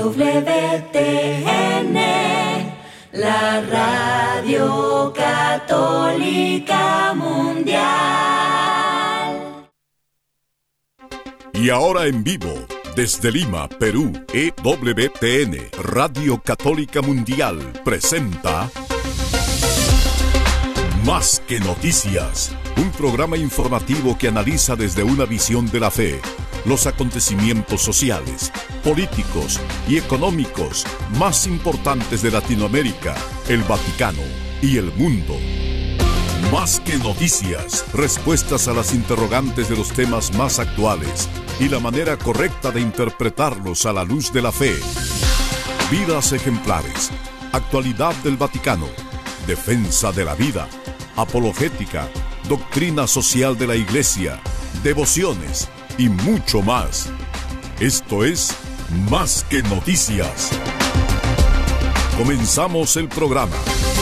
EWTN, la Radio Católica Mundial. Y ahora en vivo, desde Lima, Perú, EWTN, Radio Católica Mundial, presenta Más que Noticias, un programa informativo que analiza desde una visión de la fe los acontecimientos sociales, políticos y económicos más importantes de Latinoamérica, el Vaticano y el mundo. Más que noticias, respuestas a las interrogantes de los temas más actuales y la manera correcta de interpretarlos a la luz de la fe. Vidas ejemplares, actualidad del Vaticano, defensa de la vida, apologética, doctrina social de la Iglesia, devociones y mucho más. Esto es Más que Noticias. Comenzamos el programa.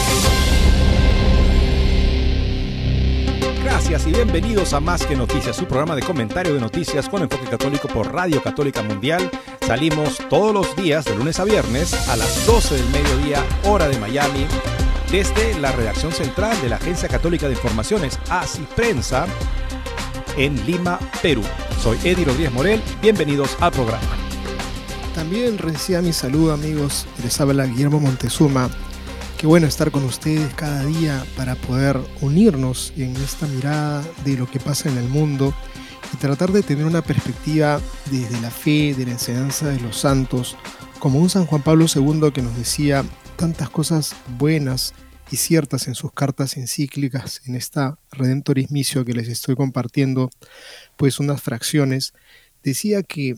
Gracias y bienvenidos a Más que Noticias, su programa de comentario de noticias con enfoque católico por Radio Católica Mundial. Salimos todos los días, de lunes a viernes, a las 12 del mediodía, hora de Miami, desde la redacción central de la Agencia Católica de Informaciones, ACI Prensa, en Lima, Perú. Soy Eddie Rodríguez Morel, bienvenidos al programa. También reciba mi saludo, amigos, les habla Guillermo Montezuma. Qué bueno estar con ustedes cada día para poder unirnos en esta mirada de lo que pasa en el mundo y tratar de tener una perspectiva desde la fe, de la enseñanza de los santos, como un San Juan Pablo II que nos decía tantas cosas buenas y ciertas en sus cartas encíclicas, en esta Redemptoris Missio que les estoy compartiendo, pues unas fracciones. Decía que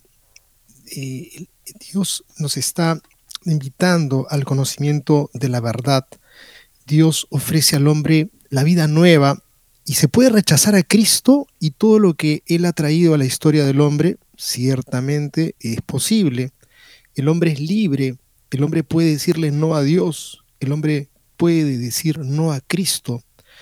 Dios nos está invitando al conocimiento de la verdad. Dios ofrece al hombre la vida nueva y se puede rechazar a Cristo y todo lo que Él ha traído a la historia del hombre. Ciertamente es posible. El hombre es libre, el hombre puede decirle no a Dios, el hombre puede decir no a Cristo.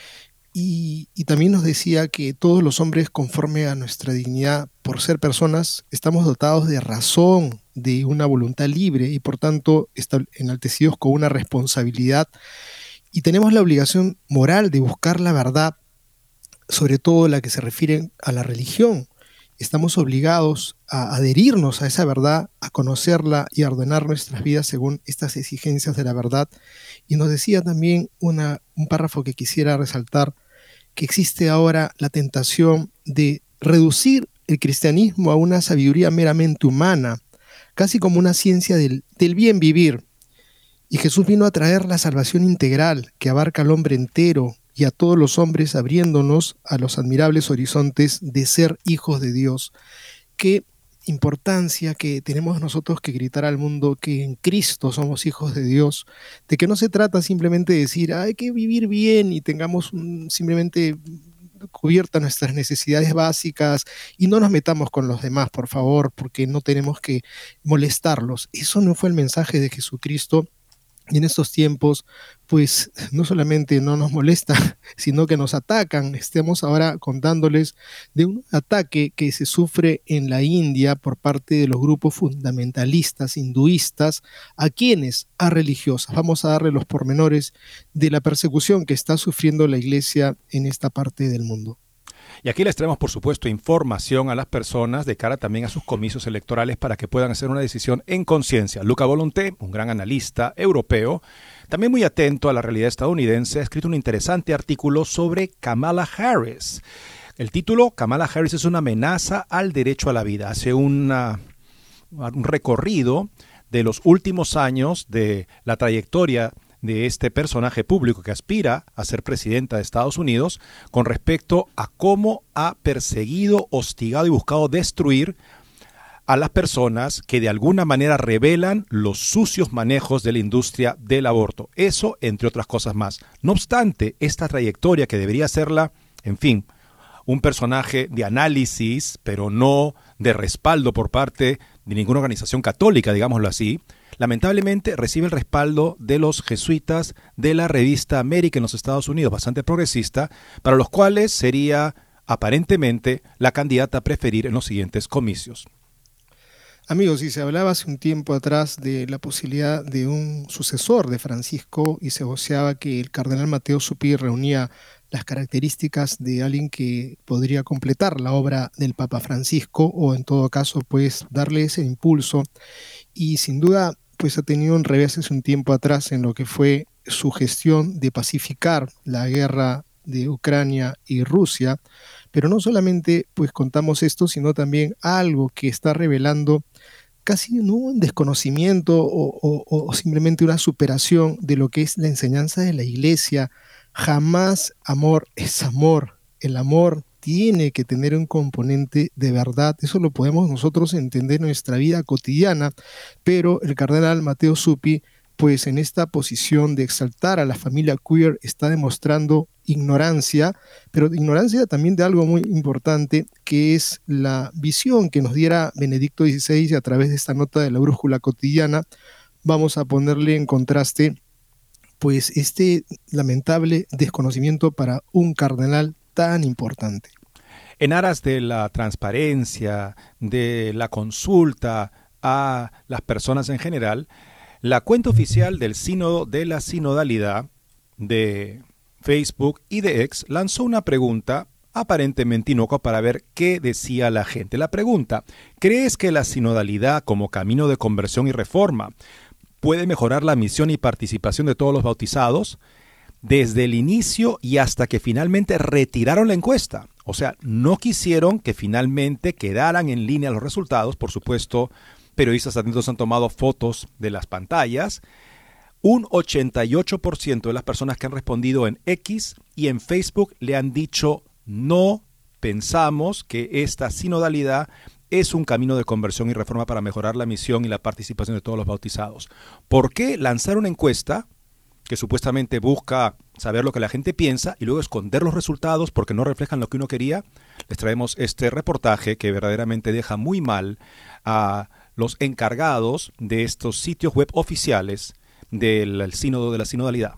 Y también nos decía que todos los hombres, conforme a nuestra dignidad por ser personas, estamos dotados de razón, de una voluntad libre y por tanto enaltecidos con una responsabilidad, y tenemos la obligación moral de buscar la verdad, sobre todo la que se refiere a la religión. Estamos obligados a adherirnos a esa verdad, a conocerla y a ordenar nuestras vidas según estas exigencias de la verdad. Y nos decía también un párrafo que quisiera resaltar, que existe ahora la tentación de reducir el cristianismo a una sabiduría meramente humana, casi como una ciencia del bien vivir. Y Jesús vino a traer la salvación integral que abarca al hombre entero y a todos los hombres, abriéndonos a los admirables horizontes de ser hijos de Dios. Qué importancia que tenemos nosotros que gritar al mundo que en Cristo somos hijos de Dios, de que no se trata simplemente de decir hay que vivir bien y tengamos simplemente cubiertas nuestras necesidades básicas y no nos metamos con los demás, por favor, porque no tenemos que molestarlos. Eso no fue el mensaje de Jesucristo. Y en estos tiempos, pues no solamente no nos molesta, sino que nos atacan. Estamos ahora contándoles de un ataque que se sufre en la India por parte de los grupos fundamentalistas hinduistas. ¿A quiénes? A religiosas. Vamos a darle los pormenores de la persecución que está sufriendo la Iglesia en esta parte del mundo. Y aquí les traemos, por supuesto, información a las personas de cara también a sus comicios electorales para que puedan hacer una decisión en conciencia. Luca Volonté, un gran analista europeo, también muy atento a la realidad estadounidense, ha escrito un interesante artículo sobre Kamala Harris. El título, Kamala Harris es una amenaza al derecho a la vida. Hace un recorrido de los últimos años de la trayectoria de este personaje público que aspira a ser presidenta de Estados Unidos con respecto a cómo ha perseguido, hostigado y buscado destruir a las personas que de alguna manera revelan los sucios manejos de la industria del aborto. Eso, entre otras cosas más. No obstante, esta trayectoria que debería serla, en fin, un personaje de análisis, pero no de respaldo por parte de ninguna organización católica, digámoslo así, lamentablemente recibe el respaldo de los jesuitas de la revista América en los Estados Unidos, bastante progresista, para los cuales sería aparentemente la candidata a preferir en los siguientes comicios. Amigos, y se hablaba hace un tiempo atrás de la posibilidad de un sucesor de Francisco y se voceaba que el cardenal Matteo Zuppi reunía las características de alguien que podría completar la obra del Papa Francisco o en todo caso pues darle ese impulso, y sin duda pues ha tenido un revés hace un tiempo atrás en lo que fue su gestión de pacificar la guerra de Ucrania y Rusia. Pero no solamente pues contamos esto, sino también algo que está revelando casi no un desconocimiento o simplemente una superación de lo que es la enseñanza de la Iglesia. Jamás amor es amor. El amor tiene que tener un componente de verdad. Eso lo podemos nosotros entender en nuestra vida cotidiana, pero el cardenal Matteo Zuppi, pues en esta posición de exaltar a la familia queer, está demostrando ignorancia, pero ignorancia también de algo muy importante, que es la visión que nos diera Benedicto XVI a través de esta nota de la Brújula Cotidiana. Vamos a ponerle en contraste pues este lamentable desconocimiento para un cardenal tan importante. En aras de la transparencia, de la consulta a las personas en general, la cuenta oficial del Sínodo de la Sinodalidad de Facebook y de X lanzó una pregunta aparentemente inocua para ver qué decía la gente. La pregunta: ¿crees que la sinodalidad como camino de conversión y reforma puede mejorar la misión y participación de todos los bautizados? Desde el inicio y hasta que finalmente retiraron la encuesta. O sea, no quisieron que finalmente quedaran en línea los resultados. Por supuesto, periodistas atentos han tomado fotos de las pantallas. Un 88% de las personas que han respondido en X y en Facebook le han dicho: no pensamos que esta sinodalidad es un camino de conversión y reforma para mejorar la misión y la participación de todos los bautizados. ¿Por qué lanzar una encuesta que supuestamente busca saber lo que la gente piensa y luego esconder los resultados porque no reflejan lo que uno quería? Les traemos este reportaje que verdaderamente deja muy mal a los encargados de estos sitios web oficiales del Sínodo de la Sinodalidad.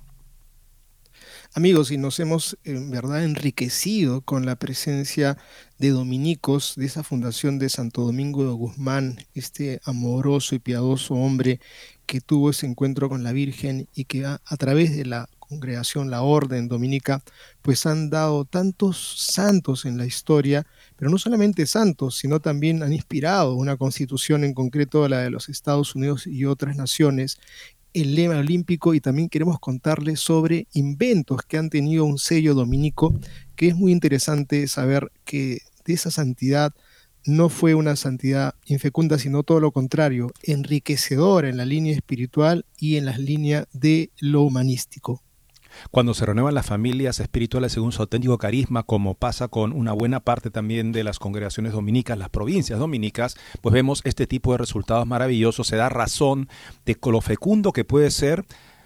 Amigos, y nos hemos en verdad enriquecido con la presencia de dominicos de esa fundación de Santo Domingo de Guzmán, este amoroso y piadoso hombre que tuvo ese encuentro con la Virgen y que a través de la congregación, la orden dominica, pues han dado tantos santos en la historia, pero no solamente santos, sino también han inspirado una constitución, en concreto la de los Estados Unidos y otras naciones, el lema olímpico, y también queremos contarles sobre inventos que han tenido un sello dominico, que es muy interesante saber que de esa santidad no fue una santidad infecunda, sino todo lo contrario, enriquecedora en la línea espiritual y en la línea de lo humanístico. Cuando se renuevan las familias espirituales según su auténtico carisma, como pasa con una buena parte también de las congregaciones dominicas, las provincias dominicas, pues vemos este tipo de resultados maravillosos. Se da razón de lo fecunda que puede ser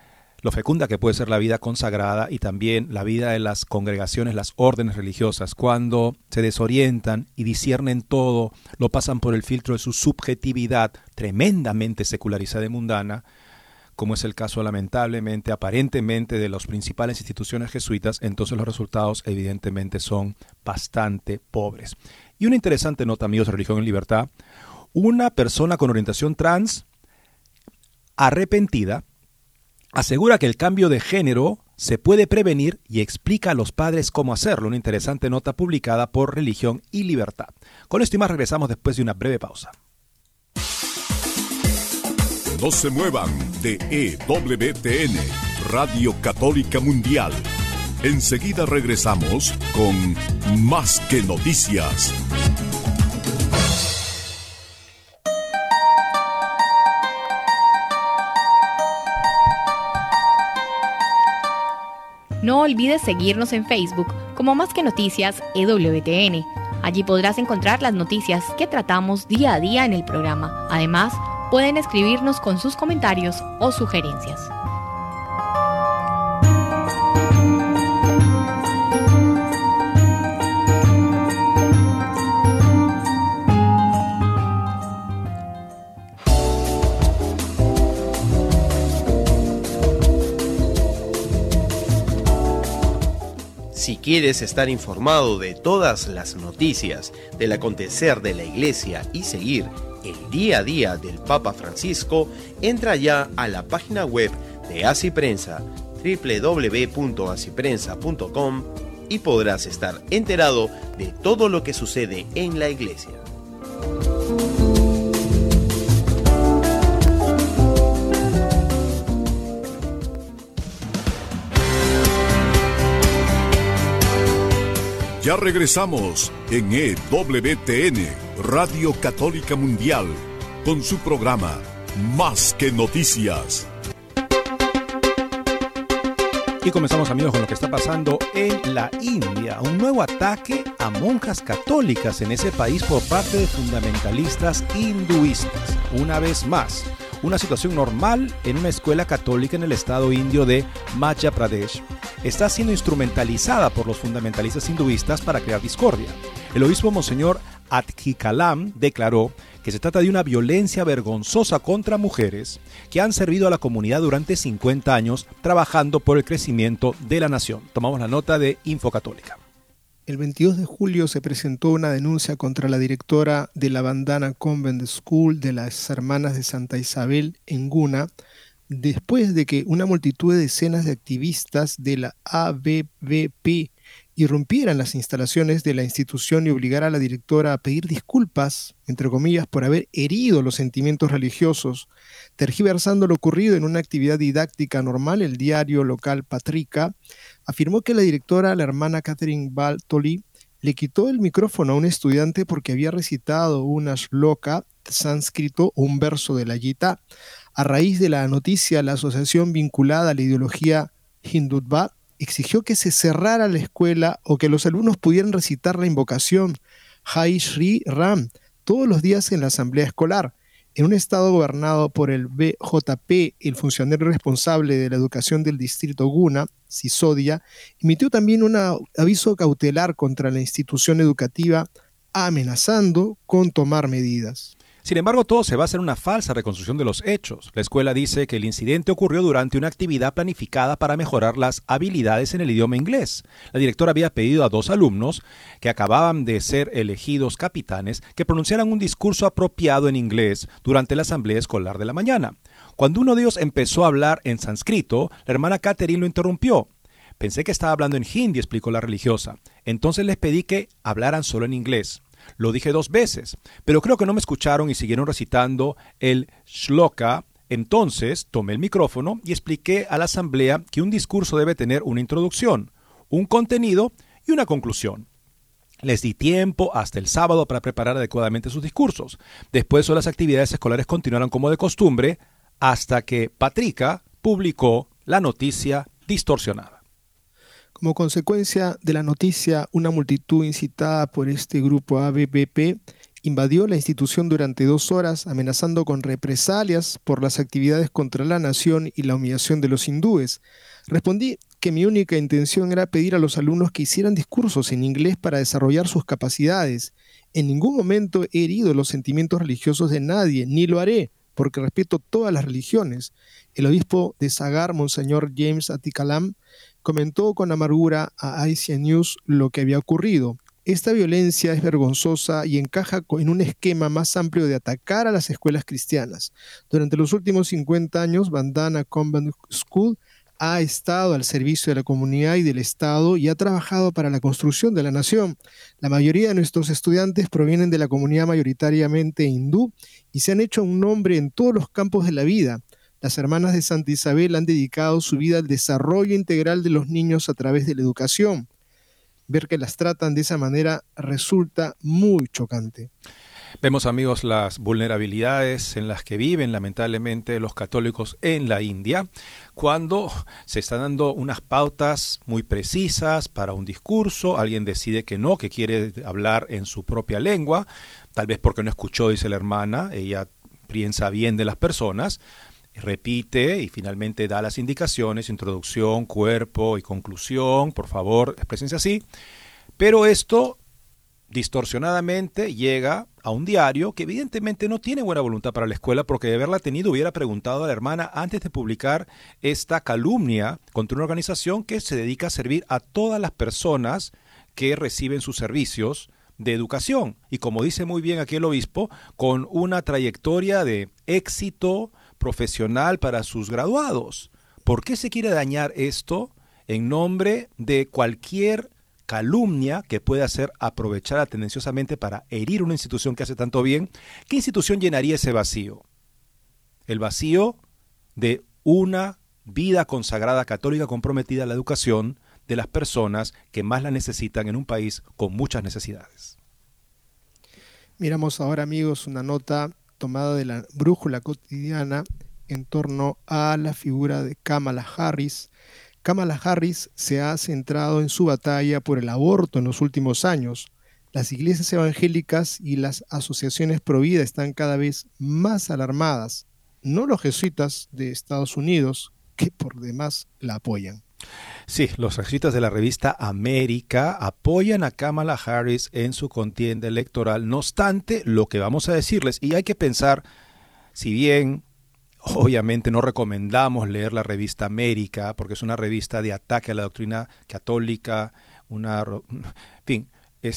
la vida consagrada y también la vida de las congregaciones, las órdenes religiosas, cuando se desorientan y disciernen todo, lo pasan por el filtro de su subjetividad tremendamente secularizada y mundana, como es el caso lamentablemente, aparentemente, de las principales instituciones jesuitas. Entonces los resultados evidentemente son bastante pobres. Y una interesante nota, amigos de Religión en Libertad: una persona con orientación trans arrepentida asegura que el cambio de género se puede prevenir y explica a los padres cómo hacerlo. Una interesante nota publicada por Religión y Libertad. Con esto y más regresamos después de una breve pausa. No se muevan de EWTN, Radio Católica Mundial. Enseguida regresamos con Más que Noticias. No olvides seguirnos en Facebook como Más que Noticias EWTN. Allí podrás encontrar las noticias que tratamos día a día en el programa. Además, pueden escribirnos con sus comentarios o sugerencias. Si quieres estar informado de todas las noticias del acontecer de la Iglesia y seguir el día a día del Papa Francisco, entra ya a la página web de Así Prensa, www.asiprensa.com, y podrás estar enterado de todo lo que sucede en la Iglesia. Ya regresamos en EWTN, Radio Católica Mundial, con su programa Más que Noticias. Y comenzamos, amigos, con lo que está pasando en la India. Un nuevo ataque a monjas católicas en ese país por parte de fundamentalistas hinduistas. Una vez más, una situación normal en una escuela católica en el estado indio de Madhya Pradesh está siendo instrumentalizada por los fundamentalistas hinduistas para crear discordia. El obispo Monseñor Adhikalam declaró que se trata de una violencia vergonzosa contra mujeres que han servido a la comunidad durante 50 años trabajando por el crecimiento de la nación. Tomamos la nota de Infocatólica. El 22 de julio se presentó una denuncia contra la directora de la Bandana Convent School de las Hermanas de Santa Isabel en Guna, después de que una multitud de decenas de activistas de la ABVP irrumpieran las instalaciones de la institución y obligara a la directora a pedir disculpas, entre comillas, por haber herido los sentimientos religiosos. Tergiversando lo ocurrido en una actividad didáctica normal, el diario local Patrika afirmó que la directora, la hermana Catherine Baltoli, le quitó el micrófono a un estudiante porque había recitado una shloka sánscrito o un verso de la Gita. A raíz de la noticia, la asociación vinculada a la ideología Hindutva exigió que se cerrara la escuela o que los alumnos pudieran recitar la invocación Jai Shri Ram todos los días en la asamblea escolar. En un estado gobernado por el BJP, el funcionario responsable de la educación del distrito Guna, Sisodia, emitió también un aviso cautelar contra la institución educativa, amenazando con tomar medidas. Sin embargo, todo se basa en una falsa reconstrucción de los hechos. La escuela dice que el incidente ocurrió durante una actividad planificada para mejorar las habilidades en el idioma inglés. La directora había pedido a 2 alumnos que acababan de ser elegidos capitanes que pronunciaran un discurso apropiado en inglés durante la asamblea escolar de la mañana. Cuando uno de ellos empezó a hablar en sánscrito, la hermana Catherine lo interrumpió. Pensé que estaba hablando en hindi, explicó la religiosa. Entonces les pedí que hablaran solo en inglés. Lo dije 2 veces, pero creo que no me escucharon y siguieron recitando el shloka. Entonces tomé el micrófono y expliqué a la asamblea que un discurso debe tener una introducción, un contenido y una conclusión. Les di tiempo hasta el sábado para preparar adecuadamente sus discursos. Después las actividades escolares continuaron como de costumbre hasta que Patrika publicó la noticia distorsionada. Como consecuencia de la noticia, una multitud incitada por este grupo ABVP invadió la institución durante 2 horas, amenazando con represalias por las actividades contra la nación y la humillación de los hindúes. Respondí que mi única intención era pedir a los alumnos que hicieran discursos en inglés para desarrollar sus capacidades. En ningún momento he herido los sentimientos religiosos de nadie, ni lo haré, porque respeto todas las religiones. El obispo de Sagar, Monseñor James Adhikalam, comentó con amargura a Asia News lo que había ocurrido. Esta violencia es vergonzosa y encaja en un esquema más amplio de atacar a las escuelas cristianas. Durante los últimos 50 años, Bandana Convent School ha estado al servicio de la comunidad y del Estado y ha trabajado para la construcción de la nación. La mayoría de nuestros estudiantes provienen de la comunidad mayoritariamente hindú y se han hecho un nombre en todos los campos de la vida. Las hermanas de Santa Isabel han dedicado su vida al desarrollo integral de los niños a través de la educación. Ver que las tratan de esa manera resulta muy chocante. Vemos, amigos, las vulnerabilidades en las que viven lamentablemente los católicos en la India, cuando se están dando unas pautas muy precisas para un discurso. Alguien decide que no, que quiere hablar en su propia lengua, tal vez porque no escuchó, dice la hermana, ella piensa bien de las personas, repite y finalmente da las indicaciones, introducción, cuerpo y conclusión, por favor, exprésense así. Pero esto distorsionadamente llega a un diario que evidentemente no tiene buena voluntad para la escuela, porque de haberla tenido hubiera preguntado a la hermana antes de publicar esta calumnia contra una organización que se dedica a servir a todas las personas que reciben sus servicios de educación. Y como dice muy bien aquí el obispo, con una trayectoria de éxito profesional para sus graduados. ¿Por qué se quiere dañar esto en nombre de cualquier calumnia que pueda ser aprovechada tendenciosamente para herir una institución que hace tanto bien? ¿Qué institución llenaría ese vacío? El vacío de una vida consagrada católica comprometida a la educación de las personas que más la necesitan en un país con muchas necesidades. Miramos ahora, amigos, una nota tomada de la Brújula Cotidiana en torno a la figura de Kamala Harris. Kamala Harris se ha centrado en su batalla por el aborto en los últimos años. Las iglesias evangélicas y las asociaciones pro vida están cada vez más alarmadas, no los jesuitas de Estados Unidos, que por demás la apoyan. Sí, los jesuitas de la revista América apoyan a Kamala Harris en su contienda electoral. No obstante, lo que vamos a decirles, y hay que pensar, si bien obviamente no recomendamos leer la revista América, porque es una revista de ataque a la doctrina católica, en fin,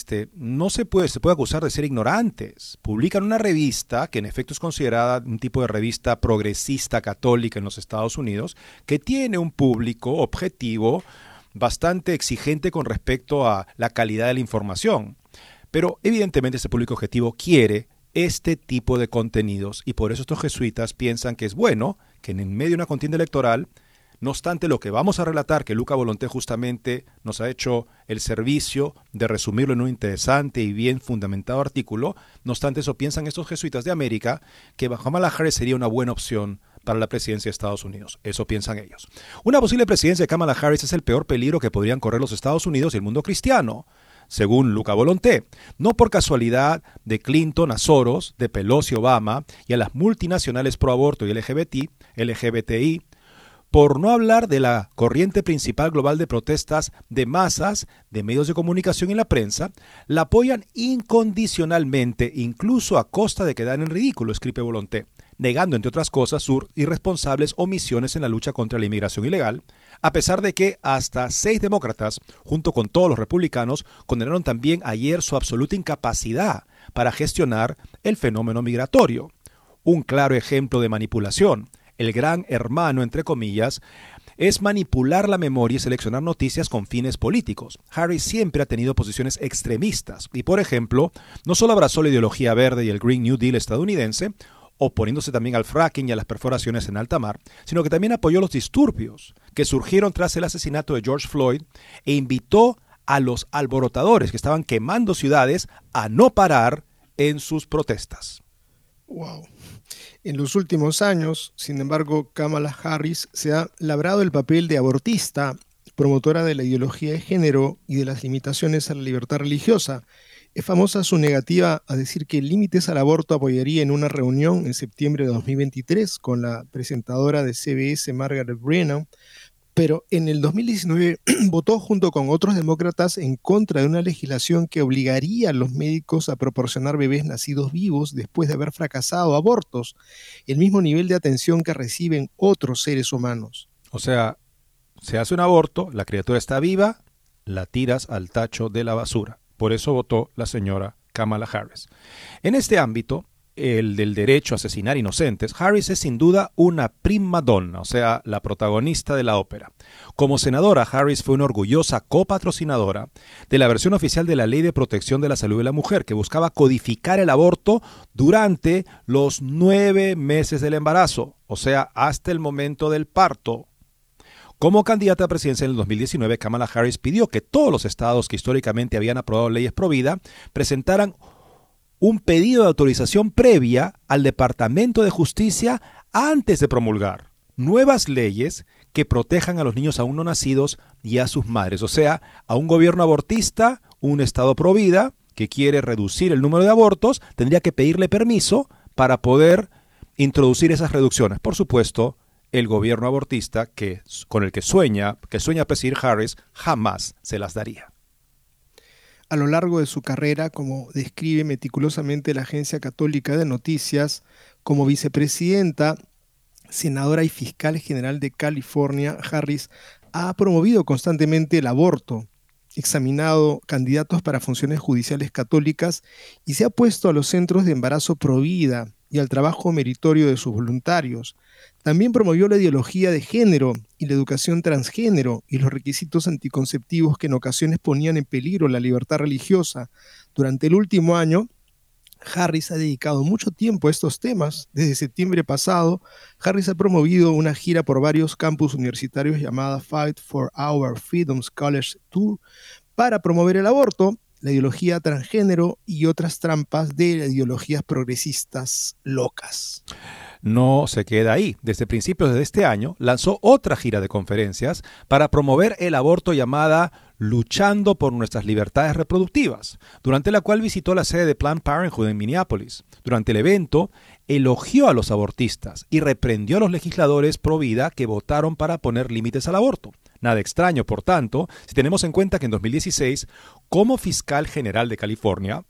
no se puede acusar de ser ignorantes. Publican una revista que en efecto es considerada un tipo de revista progresista católica en los Estados Unidos, que tiene un público objetivo bastante exigente con respecto a la calidad de la información. Pero evidentemente ese público objetivo quiere este tipo de contenidos y por eso estos jesuitas piensan que es bueno que en medio de una contienda electoral, no obstante lo que vamos a relatar, que Luca Volonté justamente nos ha hecho el servicio de resumirlo en un interesante y bien fundamentado artículo, no obstante eso piensan estos jesuitas de América que Kamala Harris sería una buena opción para la presidencia de Estados Unidos. Eso piensan ellos. Una posible presidencia de Kamala Harris es el peor peligro que podrían correr los Estados Unidos y el mundo cristiano, según Luca Volonté. No por casualidad de Clinton a Soros, de Pelosi a Obama y a las multinacionales pro aborto y LGBTI, por no hablar de la corriente principal global de protestas de masas, de medios de comunicación y la prensa, la apoyan incondicionalmente, incluso a costa de quedar en ridículo, escribe Volonté, negando, entre otras cosas, sus irresponsables omisiones en la lucha contra la inmigración ilegal, a pesar de que hasta 6 demócratas, junto con todos los republicanos, condenaron también ayer su absoluta incapacidad para gestionar el fenómeno migratorio. Un claro ejemplo de manipulación. El gran hermano, entre comillas, es manipular la memoria y seleccionar noticias con fines políticos. Harris siempre ha tenido posiciones extremistas y, por ejemplo, no solo abrazó la ideología verde y el Green New Deal estadounidense, oponiéndose también al fracking y a las perforaciones en alta mar, sino que también apoyó los disturbios que surgieron tras el asesinato de George Floyd e invitó a los alborotadores que estaban quemando ciudades a no parar en sus protestas. Wow. En los últimos años, sin embargo, Kamala Harris se ha labrado el papel de abortista, promotora de la ideología de género y de las limitaciones a la libertad religiosa. Es famosa su negativa a decir que límites al aborto apoyaría en una reunión en septiembre de 2023 con la presentadora de CBS, Margaret Brennan, pero en el 2019 votó junto con otros demócratas en contra de una legislación que obligaría a los médicos a proporcionar bebés nacidos vivos después de haber fracasado abortos, el mismo nivel de atención que reciben otros seres humanos. O sea, se hace un aborto, la criatura está viva, la tiras al tacho de la basura. Por eso votó la señora Kamala Harris. En este ámbito, el del derecho a asesinar inocentes, Harris es sin duda una prima donna, o sea, la protagonista de la ópera. Como senadora, Harris fue una orgullosa copatrocinadora de la versión oficial de la Ley de Protección de la Salud de la Mujer, que buscaba codificar el aborto durante los 9 meses del embarazo, o sea, hasta el momento del parto. Como candidata a presidencia en el 2019, Kamala Harris pidió que todos los estados que históricamente habían aprobado leyes pro vida presentaran un pedido de autorización previa al Departamento de Justicia antes de promulgar nuevas leyes que protejan a los niños aún no nacidos y a sus madres. O sea, a un gobierno abortista, un estado pro vida que quiere reducir el número de abortos, tendría que pedirle permiso para poder introducir esas reducciones. Por supuesto, el gobierno abortista con el que sueña presidir Harris jamás se las daría. A lo largo de su carrera, como describe meticulosamente la Agencia Católica de Noticias, como vicepresidenta, senadora y fiscal general de California, Harris ha promovido constantemente el aborto. examinado candidatos para funciones judiciales católicas y se ha puesto a los centros de embarazo provida y al trabajo meritorio de sus voluntarios. También promovió la ideología de género y la educación transgénero y los requisitos anticonceptivos que en ocasiones ponían en peligro la libertad religiosa. Durante el último año, Harris ha dedicado mucho tiempo a estos temas. Desde septiembre pasado, Harris ha promovido una gira por varios campus universitarios llamada Fight for Our Freedoms College Tour para promover el aborto, la ideología transgénero y otras trampas de ideologías progresistas locas. No se queda ahí. Desde principios de este año lanzó otra gira de conferencias para promover el aborto llamada Luchando por nuestras libertades reproductivas, durante la cual visitó la sede de Planned Parenthood en Minneapolis. Durante el evento, elogió a los abortistas y reprendió a los legisladores pro vida que votaron para poner límites al aborto. Nada extraño, por tanto, si tenemos en cuenta que en 2016, como fiscal general de California,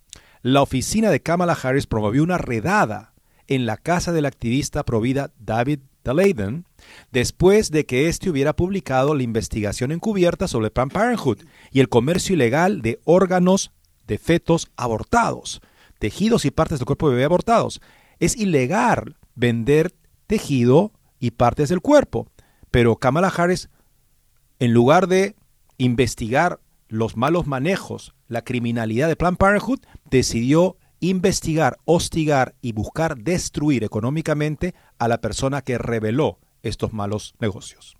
la oficina de Kamala Harris promovió una redada en la casa del activista provida David Daleiden, después de que éste hubiera publicado la investigación encubierta sobre Planned Parenthood y el comercio ilegal de órganos de fetos abortados, tejidos y partes del cuerpo de bebé abortados. Es ilegal vender tejido y partes del cuerpo, pero Kamala Harris, en lugar de investigar los malos manejos, la criminalidad de Planned Parenthood, decidió investigar, hostigar y buscar destruir económicamente a la persona que reveló estos malos negocios.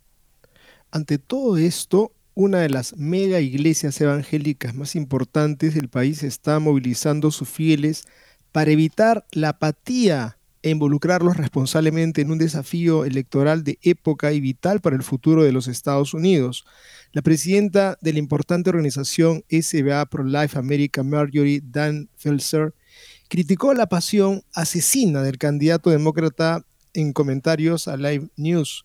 Ante todo esto, una de las mega iglesias evangélicas más importantes del país está movilizando sus fieles para evitar la apatía e involucrarlos responsablemente en un desafío electoral de época y vital para el futuro de los Estados Unidos. La presidenta de la importante organización SBA Pro-Life America, Marjorie Dan Felser, criticó la pasión asesina del candidato demócrata en comentarios a Live News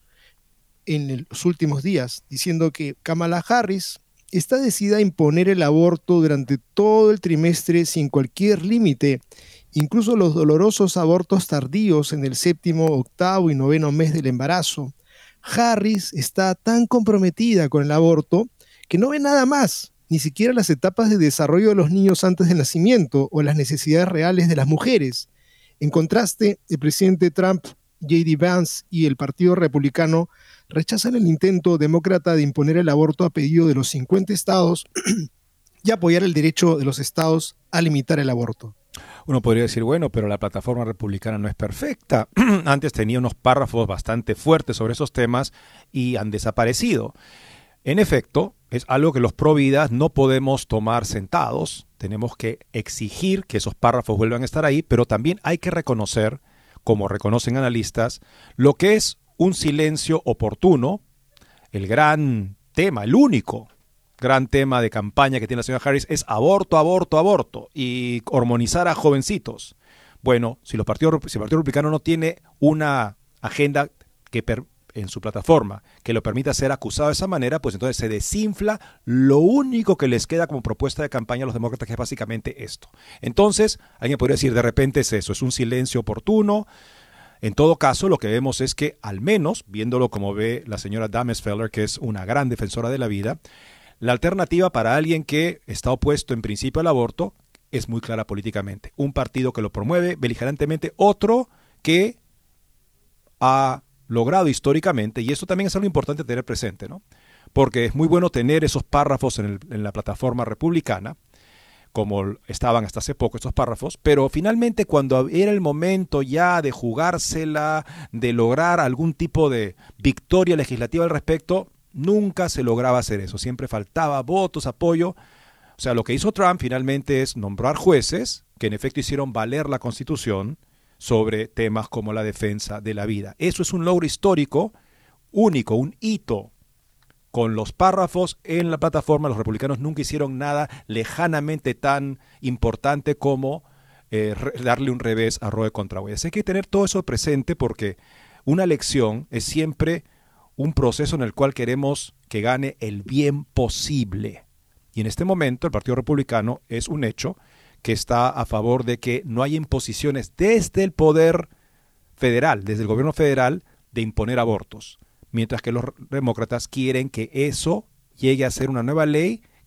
en los últimos días, diciendo que Kamala Harris está decidida a imponer el aborto durante todo el trimestre sin cualquier límite, incluso los dolorosos abortos tardíos en el 7º, 8º y 9º mes del embarazo. Harris está tan comprometida con el aborto que no ve nada más, ni siquiera las etapas de desarrollo de los niños antes del nacimiento o las necesidades reales de las mujeres. En contraste, el presidente Trump, J.D. Vance y el Partido Republicano rechazan el intento demócrata de imponer el aborto a pedido de los 50 estados y apoyar el derecho de los estados a limitar el aborto. Uno podría decir, bueno, pero la plataforma republicana no es perfecta. Antes tenía unos párrafos bastante fuertes sobre esos temas y han desaparecido. En efecto, es algo que los pro-vidas no podemos tomar sentados. Tenemos que exigir que esos párrafos vuelvan a estar ahí, pero también hay que reconocer, como reconocen analistas, lo que es un silencio oportuno, el gran tema, el único gran tema de campaña que tiene la señora Harris es aborto, aborto, aborto y hormonizar a jovencitos. Bueno, si el Partido Republicano no tiene una agenda que en su plataforma que lo permita ser acusado de esa manera, pues entonces se desinfla lo único que les queda como propuesta de campaña a los demócratas, que es básicamente esto. Entonces, alguien podría decir, de repente es eso, es un silencio oportuno. En todo caso, lo que vemos es que, al menos, viéndolo como ve la señora Damesfeller, que es una gran defensora de la vida, la alternativa para alguien que está opuesto en principio al aborto es muy clara políticamente. Un partido que lo promueve beligerantemente, otro que ha logrado históricamente, y esto también es algo importante tener presente, ¿no? Porque es muy bueno tener esos párrafos en la plataforma republicana, como estaban hasta hace poco estos párrafos, pero finalmente cuando era el momento ya de jugársela, de lograr algún tipo de victoria legislativa al respecto, nunca se lograba hacer eso, siempre faltaba votos, apoyo. O sea, lo que hizo Trump finalmente es nombrar jueces que en efecto hicieron valer la Constitución sobre temas como la defensa de la vida. Eso es un logro histórico único, un hito. Con los párrafos en la plataforma, los republicanos nunca hicieron nada lejanamente tan importante como darle un revés a Roe contra Wade. Así que hay que tener todo eso presente, porque una elección es siempre un proceso en el cual queremos que gane el bien posible. Y en este momento el Partido Republicano es un hecho que está a favor de que no haya imposiciones desde el poder federal, desde el gobierno federal, de imponer abortos. Mientras que los demócratas quieren que eso llegue a ser una nueva ley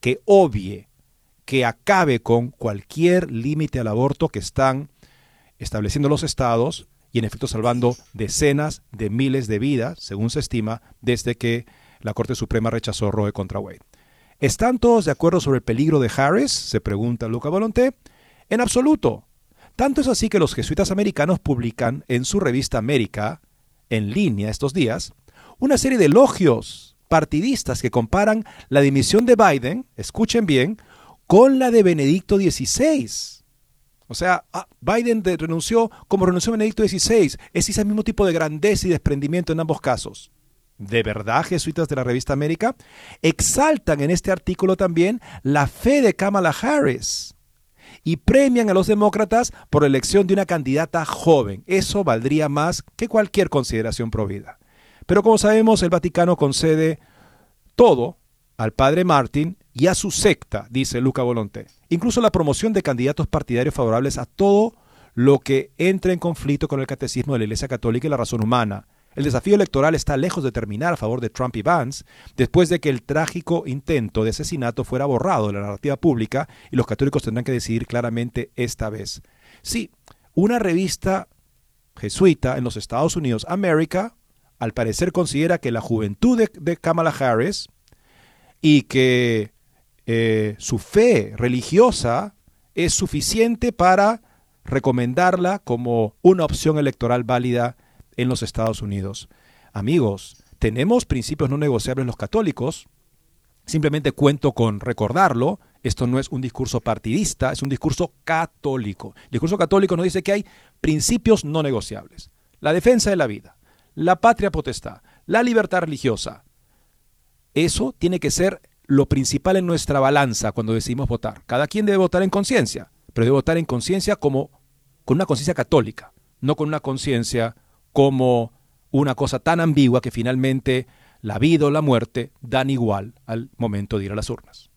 que obvie, que acabe con cualquier límite al aborto que están estableciendo los estados y en efecto salvando decenas de miles de vidas, según se estima, desde que la Corte Suprema rechazó Roe contra Wade. ¿Están todos de acuerdo sobre el peligro de Harris?, se pregunta Luca Volonté. En absoluto. Tanto es así que los jesuitas americanos publican en su revista América, en línea estos días, una serie de elogios partidistas que comparan la dimisión de Biden, escuchen bien, con la de Benedicto XVI. O sea, Biden renunció como renunció Benedicto XVI. Es ese mismo tipo de grandeza y desprendimiento en ambos casos. ¿De verdad, jesuitas de la revista América? Exaltan en este artículo también la fe de Kamala Harris y premian a los demócratas por la elección de una candidata joven. Eso valdría más que cualquier consideración pro vida. Pero como sabemos, el Vaticano concede todo al padre Martin y a su secta, dice Luca Volonté. Incluso la promoción de candidatos partidarios favorables a todo lo que entre en conflicto con el catecismo de la Iglesia Católica y la razón humana. El desafío electoral está lejos de terminar a favor de Trump y Vance, después de que el trágico intento de asesinato fuera borrado de la narrativa pública y los católicos tendrán que decidir claramente esta vez. Sí, una revista jesuita en los Estados Unidos, América, al parecer considera que la juventud de Kamala Harris y que su fe religiosa es suficiente para recomendarla como una opción electoral válida en los Estados Unidos. Amigos, tenemos principios no negociables los católicos. Simplemente cuento con recordarlo. Esto no es un discurso partidista, es un discurso católico. El discurso católico nos dice que hay principios no negociables. La defensa de la vida, la patria potestad, la libertad religiosa. Eso tiene que ser lo principal en nuestra balanza cuando decidimos votar. Cada quien debe votar en conciencia, pero debe votar en conciencia como con una conciencia católica, no con una conciencia como una cosa tan ambigua que finalmente la vida o la muerte dan igual al momento de ir a las urnas.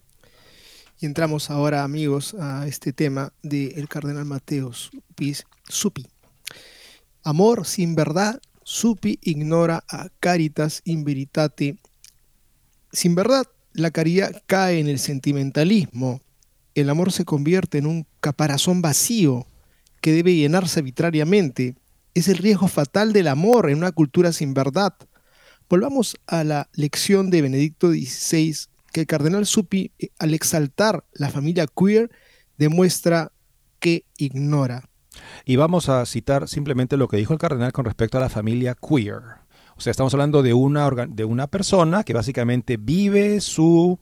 Y entramos ahora, amigos, a este tema del cardenal Matteo Zuppi. Amor sin verdad, Zuppi ignora a caritas in veritate. Sin verdad, la caridad cae en el sentimentalismo. El amor se convierte en un caparazón vacío que debe llenarse arbitrariamente. Es el riesgo fatal del amor en una cultura sin verdad. Volvamos a la lección de Benedicto XVI, que el cardenal Zuppi, al exaltar la familia queer, demuestra que ignora. Y vamos a citar simplemente lo que dijo el cardenal con respecto a la familia queer. O sea, estamos hablando de una persona que básicamente vive su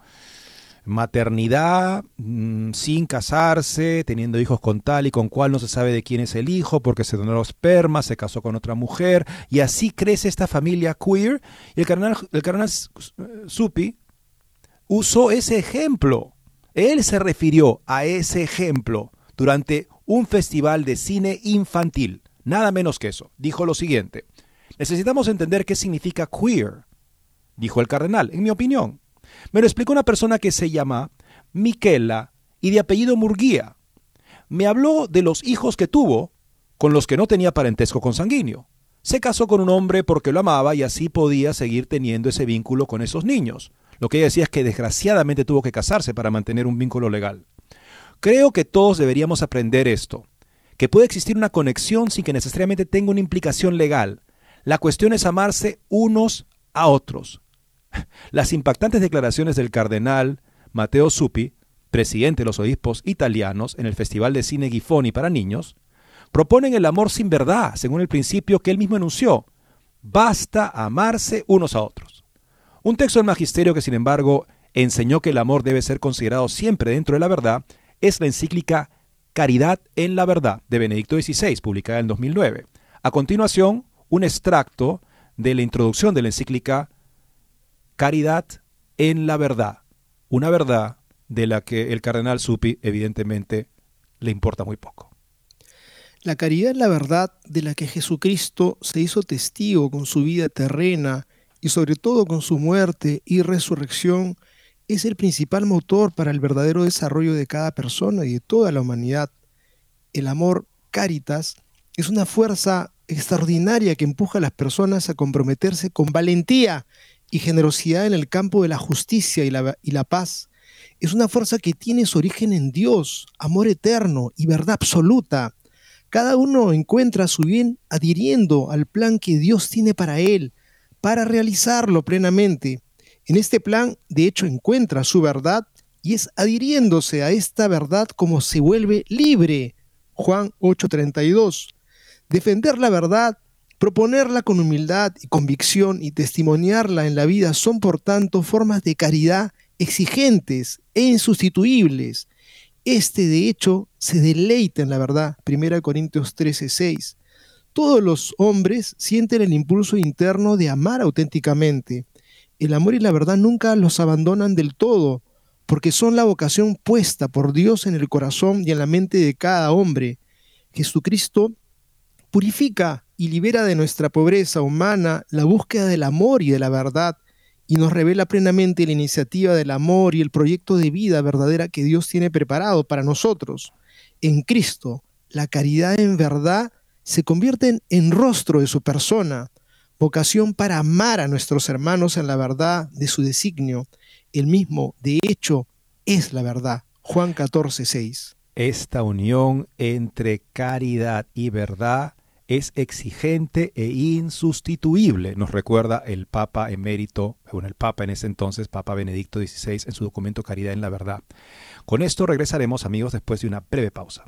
maternidad sin casarse, teniendo hijos con tal y con cual no se sabe de quién es el hijo porque se donó esperma, se casó con otra mujer y así crece esta familia queer. Y el cardenal Zuppi usó ese ejemplo. Él se refirió a ese ejemplo durante un festival de cine infantil. Nada menos que eso. Dijo lo siguiente: necesitamos entender qué significa queer, dijo el cardenal, en mi opinión. Me lo explicó una persona que se llama Michela y de apellido Murguía. Me habló de los hijos que tuvo con los que no tenía parentesco consanguíneo. Se casó con un hombre porque lo amaba y así podía seguir teniendo ese vínculo con esos niños. Lo que ella decía es que desgraciadamente tuvo que casarse para mantener un vínculo legal. Creo que todos deberíamos aprender esto, que puede existir una conexión sin que necesariamente tenga una implicación legal. La cuestión es amarse unos a otros. Las impactantes declaraciones del cardenal Matteo Zuppi, presidente de los obispos italianos en el Festival de Cine Gifoni para niños, proponen el amor sin verdad, según el principio que él mismo enunció. Basta amarse unos a otros. Un texto del magisterio que, sin embargo, enseñó que el amor debe ser considerado siempre dentro de la verdad es la encíclica Caridad en la Verdad de Benedicto XVI, publicada en 2009. A continuación, un extracto de la introducción de la encíclica Caridad en la Verdad, una verdad de la que el cardenal Zuppi evidentemente le importa muy poco. La caridad en la verdad de la que Jesucristo se hizo testigo con su vida terrena y sobre todo con su muerte y resurrección es el principal motor para el verdadero desarrollo de cada persona y de toda la humanidad. El amor caritas es una fuerza extraordinaria que empuja a las personas a comprometerse con valentía y generosidad en el campo de la justicia y la paz. Es una fuerza que tiene su origen en Dios, amor eterno y verdad absoluta. Cada uno encuentra su bien adhiriendo al plan que Dios tiene para él, para realizarlo plenamente. En este plan, de hecho, encuentra su verdad y es adhiriéndose a esta verdad como se vuelve libre. Juan 8:32. Defender la verdad, proponerla con humildad y convicción y testimoniarla en la vida son, por tanto, formas de caridad exigentes e insustituibles. De hecho, se deleita en la verdad. 1 Corintios 13:6. Todos los hombres sienten el impulso interno de amar auténticamente. El amor y la verdad nunca los abandonan del todo, porque son la vocación puesta por Dios en el corazón y en la mente de cada hombre. Jesucristo purifica y libera de nuestra pobreza humana la búsqueda del amor y de la verdad, y nos revela plenamente la iniciativa del amor y el proyecto de vida verdadera que Dios tiene preparado para nosotros. En Cristo, la caridad en verdad se convierte en rostro de su persona, vocación para amar a nuestros hermanos en la verdad de su designio. El mismo, de hecho, es la verdad. Juan 14:6. Esta unión entre caridad y verdad es exigente e insustituible, nos recuerda el Papa emérito, el Papa en ese entonces, Papa Benedicto XVI, en su documento Caridad en la Verdad. Con esto regresaremos, amigos, después de una breve pausa.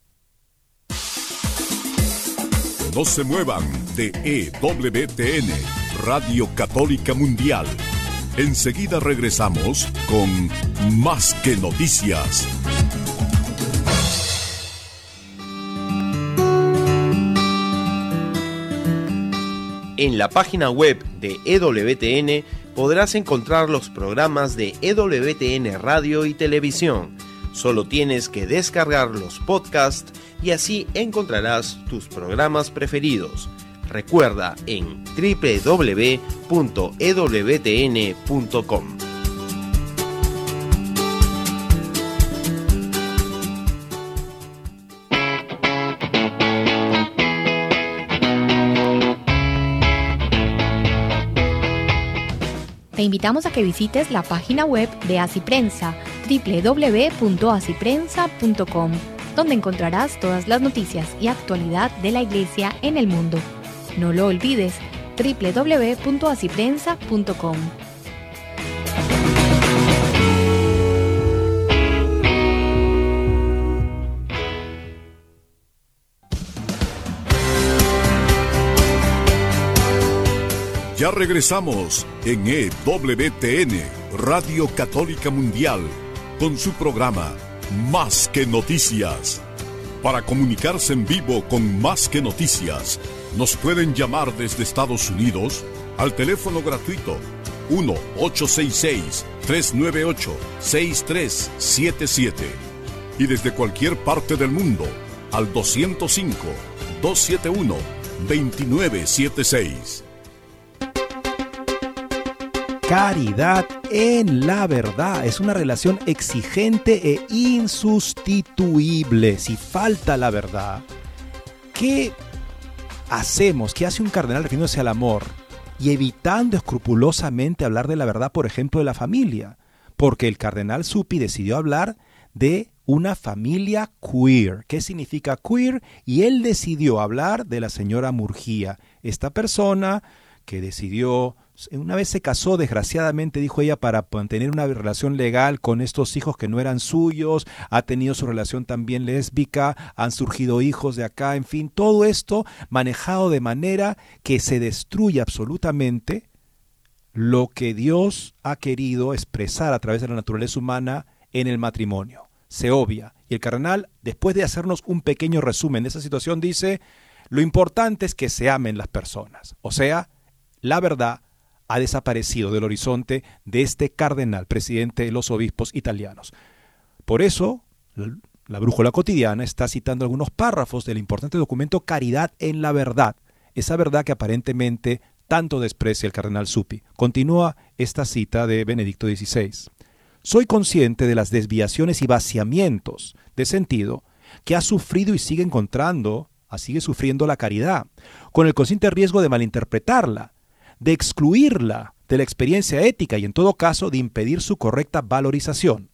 No se muevan de EWTN, Radio Católica Mundial. Enseguida regresamos con Más que Noticias. En la página web de EWTN podrás encontrar los programas de EWTN Radio y Televisión. Solo tienes que descargar los podcasts y así encontrarás tus programas preferidos. Recuerda en www.ewtn.com. Te invitamos a que visites la página web de Asiprensa, www.asiprensa.com, donde encontrarás todas las noticias y actualidad de la Iglesia en el mundo. No lo olvides, www.asiprensa.com. Ya regresamos en EWTN, Radio Católica Mundial, con su programa Más que Noticias. Para comunicarse en vivo con Más que Noticias, nos pueden llamar desde Estados Unidos al teléfono gratuito 1-866-398-6377 y desde cualquier parte del mundo al 205-271-2976. Caridad en la verdad es una relación exigente e insustituible. Si falta la verdad, ¿qué hacemos? ¿Qué hace un cardenal refiriéndose al amor y evitando escrupulosamente hablar de la verdad, por ejemplo, de la familia? Porque el cardenal Zuppi decidió hablar de una familia queer. ¿Qué significa queer? Y él decidió hablar de la señora Murguía, esta persona que decidió, una vez se casó, desgraciadamente, dijo ella, para mantener una relación legal con estos hijos que no eran suyos, ha tenido su relación también lésbica, han surgido hijos de acá, en fin, todo esto manejado de manera que se destruye absolutamente lo que Dios ha querido expresar a través de la naturaleza humana en el matrimonio. Se obvia. Y el cardenal, después de hacernos un pequeño resumen de esa situación, dice, lo importante es que se amen las personas. O sea, la verdad ha desaparecido del horizonte de este cardenal, presidente de los obispos italianos. Por eso, la Brújula Cotidiana está citando algunos párrafos del importante documento Caridad en la Verdad, esa verdad que aparentemente tanto desprecia el cardenal Zuppi. Continúa esta cita de Benedicto XVI. Soy consciente de las desviaciones y vaciamientos de sentido que ha sufrido y sigue sufriendo la caridad, con el consciente riesgo de malinterpretarla, de excluirla de la experiencia ética y en todo caso de impedir su correcta valorización.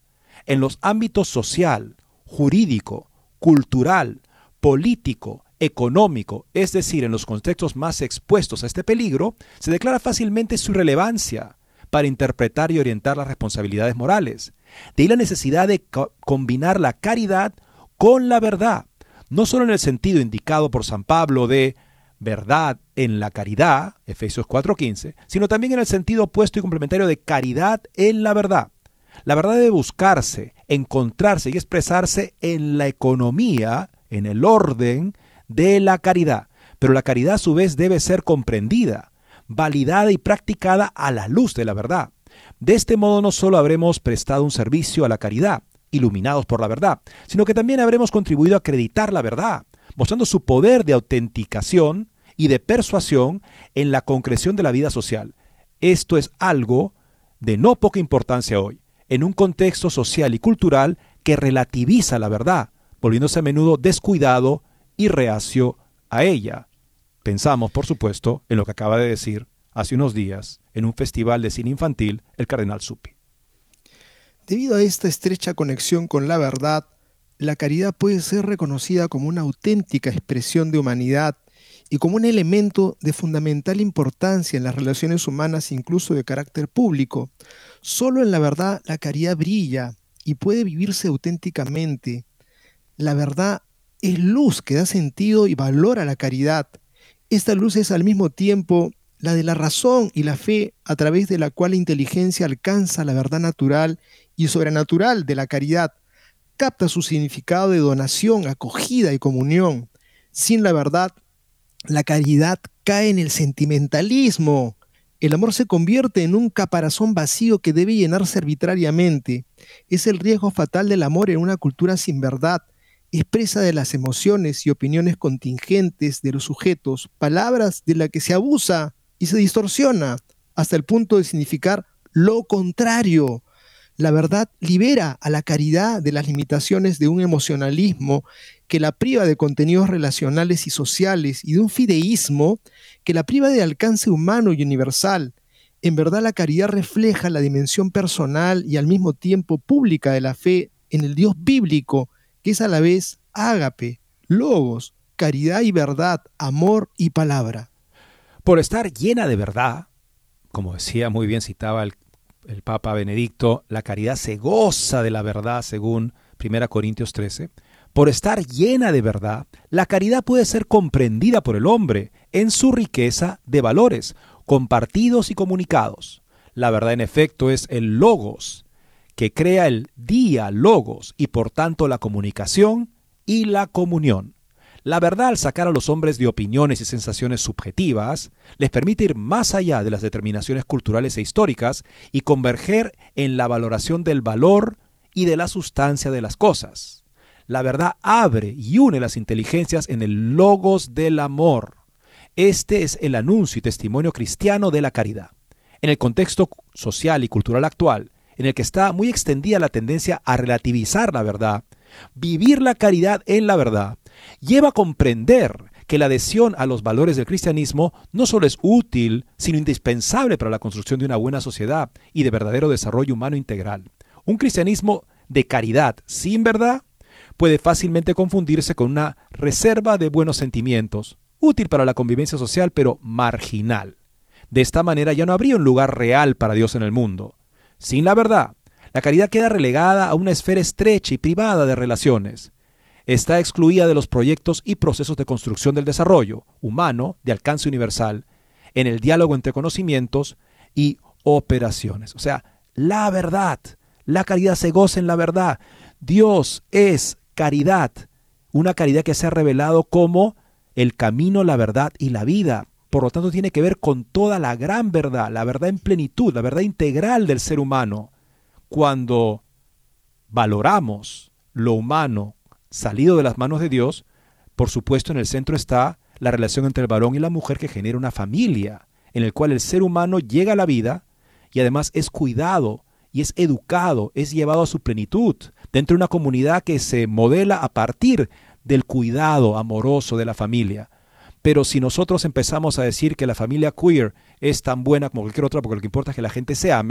en los ámbitos social, jurídico, cultural, político, económico, es decir, en los contextos más expuestos a este peligro, se declara fácilmente su irrelevancia para interpretar y orientar las responsabilidades morales. De ahí la necesidad de combinar la caridad con la verdad, no solo en el sentido indicado por San Pablo de verdad en la caridad, Efesios 4:15, sino también en el sentido opuesto y complementario de caridad en la verdad. La verdad debe buscarse, encontrarse y expresarse en la economía, en el orden de la caridad. Pero la caridad a su vez debe ser comprendida, validada y practicada a la luz de la verdad. De este modo no solo habremos prestado un servicio a la caridad, iluminados por la verdad, sino que también habremos contribuido a acreditar la verdad, mostrando su poder de autenticación y de persuasión en la concreción de la vida social. Esto es algo de no poca importancia hoy, en un contexto social y cultural que relativiza la verdad, volviéndose a menudo descuidado y reacio a ella. Pensamos, por supuesto, en lo que acaba de decir hace unos días en un festival de cine infantil el cardenal Zuppi. Debido a esta estrecha conexión con la verdad, la caridad puede ser reconocida como una auténtica expresión de humanidad y como un elemento de fundamental importancia en las relaciones humanas, incluso de carácter público. Solo en la verdad la caridad brilla y puede vivirse auténticamente. La verdad es luz que da sentido y valor a la caridad. Esta luz es al mismo tiempo la de la razón y la fe, a través de la cual la inteligencia alcanza la verdad natural y sobrenatural de la caridad, capta su significado de donación, acogida y comunión. Sin la verdad, la caridad cae en el sentimentalismo. El amor se convierte en un caparazón vacío que debe llenarse arbitrariamente. Es el riesgo fatal del amor en una cultura sin verdad, expresa de las emociones y opiniones contingentes de los sujetos, palabras de las que se abusa y se distorsiona hasta el punto de significar lo contrario. La verdad libera a la caridad de las limitaciones de un emocionalismo que la priva de contenidos relacionales y sociales y de un fideísmo que la priva de alcance humano y universal. En verdad, la caridad refleja la dimensión personal y al mismo tiempo pública de la fe en el Dios bíblico, que es a la vez ágape, logos, caridad y verdad, amor y palabra. Por estar llena de verdad, como decía muy bien, citaba el Papa Benedicto, la caridad se goza de la verdad según 1 Corintios 13. Por estar llena de verdad, la caridad puede ser comprendida por el hombre en su riqueza de valores, compartidos y comunicados. La verdad, en efecto, es el logos, que crea el diálogos y por tanto la comunicación y la comunión. La verdad, al sacar a los hombres de opiniones y sensaciones subjetivas, les permite ir más allá de las determinaciones culturales e históricas y converger en la valoración del valor y de la sustancia de las cosas. La verdad abre y une las inteligencias en el logos del amor. Este es el anuncio y testimonio cristiano de la caridad. En el contexto social y cultural actual, en el que está muy extendida la tendencia a relativizar la verdad, vivir la caridad en la verdad lleva a comprender que la adhesión a los valores del cristianismo no solo es útil, sino indispensable para la construcción de una buena sociedad y de verdadero desarrollo humano integral. Un cristianismo de caridad sin verdad puede fácilmente confundirse con una reserva de buenos sentimientos, útil para la convivencia social pero marginal. De esta manera ya no habría un lugar real para Dios en el mundo. Sin la verdad, la caridad queda relegada a una esfera estrecha y privada de relaciones. Está excluida de los proyectos y procesos de construcción del desarrollo humano de alcance universal, en el diálogo entre conocimientos y operaciones. O sea, la verdad, la caridad se goza en la verdad. Dios es caridad, una caridad que se ha revelado como el camino, la verdad y la vida. Por lo tanto, tiene que ver con toda la gran verdad, la verdad en plenitud, la verdad integral del ser humano. Cuando valoramos lo humano salido de las manos de Dios, por supuesto en el centro está la relación entre el varón y la mujer que genera una familia, en el cual el ser humano llega a la vida y además es cuidado y es educado, es llevado a su plenitud dentro de una comunidad que se modela a partir del cuidado amoroso de la familia. Pero si nosotros empezamos a decir que la familia queer es tan buena como cualquier otra porque lo que importa es que la gente se ame,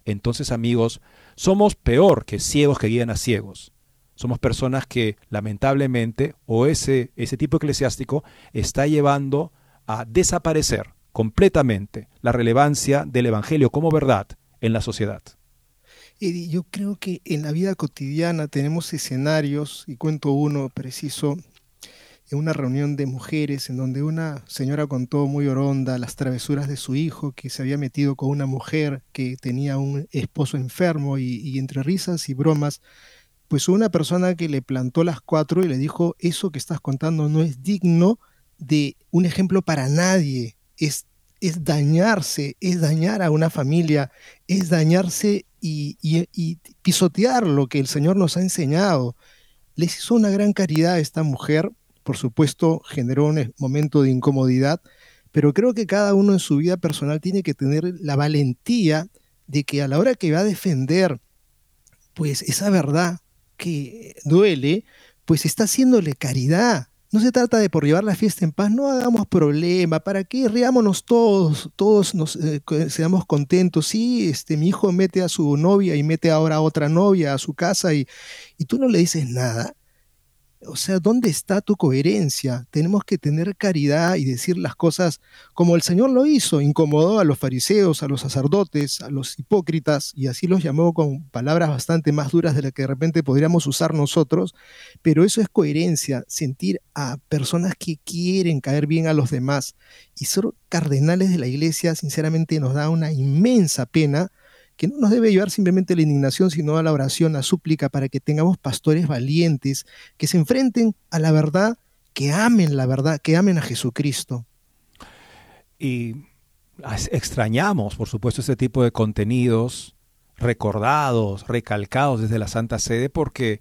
entonces, amigos, somos peor que ciegos que guían a ciegos. Somos personas que, lamentablemente, o ese tipo eclesiástico está llevando a desaparecer completamente la relevancia del Evangelio como verdad en la sociedad. Eddie, yo creo que en la vida cotidiana tenemos escenarios, y cuento uno preciso, en una reunión de mujeres en donde una señora contó muy oronda las travesuras de su hijo, que se había metido con una mujer que tenía un esposo enfermo, y entre risas y bromas, pues una persona que le plantó las cuatro y le dijo: eso que estás contando no es digno de un ejemplo para nadie, es dañarse, es dañar a una familia, es dañarse y pisotear lo que el Señor nos ha enseñado. Les hizo una gran caridad a esta mujer. Por supuesto, generó un momento de incomodidad, pero creo que cada uno en su vida personal tiene que tener la valentía de que a la hora que va a defender pues esa verdad que duele, pues está haciéndole caridad. No se trata de por llevar la fiesta en paz, no hagamos problema, ¿para qué? Riámonos todos seamos contentos. Sí, mi hijo mete a su novia y mete ahora a otra novia a su casa y tú no le dices nada. O sea, ¿dónde está tu coherencia? Tenemos que tener caridad y decir las cosas como el Señor lo hizo. Incomodó a los fariseos, a los sacerdotes, a los hipócritas, y así los llamó con palabras bastante más duras de las que de repente podríamos usar nosotros. Pero eso es coherencia, sentir a personas que quieren caer bien a los demás. Y ser cardenales de la Iglesia, sinceramente, nos da una inmensa pena, que no nos debe llevar simplemente a la indignación, sino a la oración, la súplica, para que tengamos pastores valientes, que se enfrenten a la verdad, que amen la verdad, que amen a Jesucristo. Y extrañamos, por supuesto, este tipo de contenidos recordados, recalcados desde la Santa Sede, porque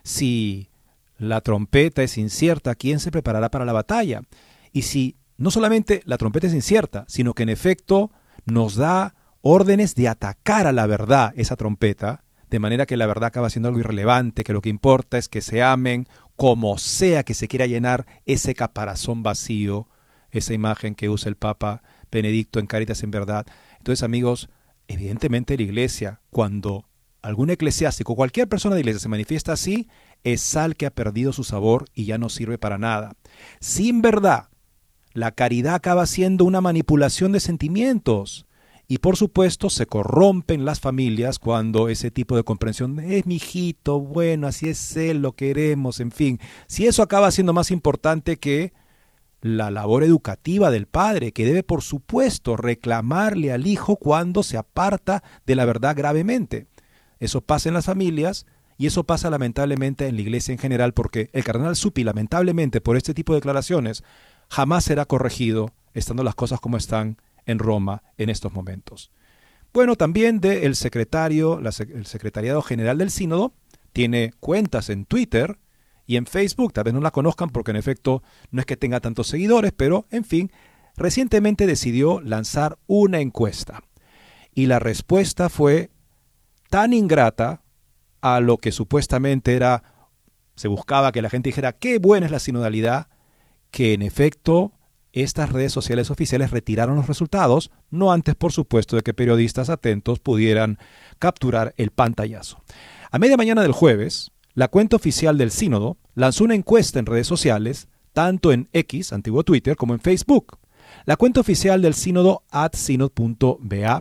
si la trompeta es incierta, ¿quién se preparará para la batalla? Y si no solamente la trompeta es incierta, sino que en efecto nos da órdenes de atacar a la verdad, esa trompeta, de manera que la verdad acaba siendo algo irrelevante, que lo que importa es que se amen, como sea que se quiera llenar ese caparazón vacío, esa imagen que usa el Papa Benedicto en Cáritas en Verdad. Entonces, amigos, evidentemente la Iglesia, cuando algún eclesiástico, cualquier persona de la Iglesia se manifiesta así, es sal que ha perdido su sabor y ya no sirve para nada. Sin verdad, la caridad acaba siendo una manipulación de sentimientos. Y por supuesto se corrompen las familias cuando ese tipo de comprensión es mi hijito, bueno, así es él, lo queremos, en fin. Si eso acaba siendo más importante que la labor educativa del padre, que debe por supuesto reclamarle al hijo cuando se aparta de la verdad gravemente. Eso pasa en las familias y eso pasa lamentablemente en la Iglesia en general, porque el cardenal Zuppi, lamentablemente por este tipo de declaraciones, jamás será corregido estando las cosas como están en Roma en estos momentos. Bueno, también el Secretariado General del Sínodo tiene cuentas en Twitter y en Facebook. Tal vez no la conozcan porque en efecto no es que tenga tantos seguidores, pero en fin, recientemente decidió lanzar una encuesta. Y la respuesta fue tan ingrata a lo que supuestamente se buscaba que la gente dijera qué buena es la sinodalidad, que en efecto estas redes sociales oficiales retiraron los resultados, no antes, por supuesto, de que periodistas atentos pudieran capturar el pantallazo. A media mañana del jueves, la cuenta oficial del Sínodo lanzó una encuesta en redes sociales, tanto en X, antiguo Twitter, como en Facebook. La cuenta oficial del Sínodo, @synod.ba,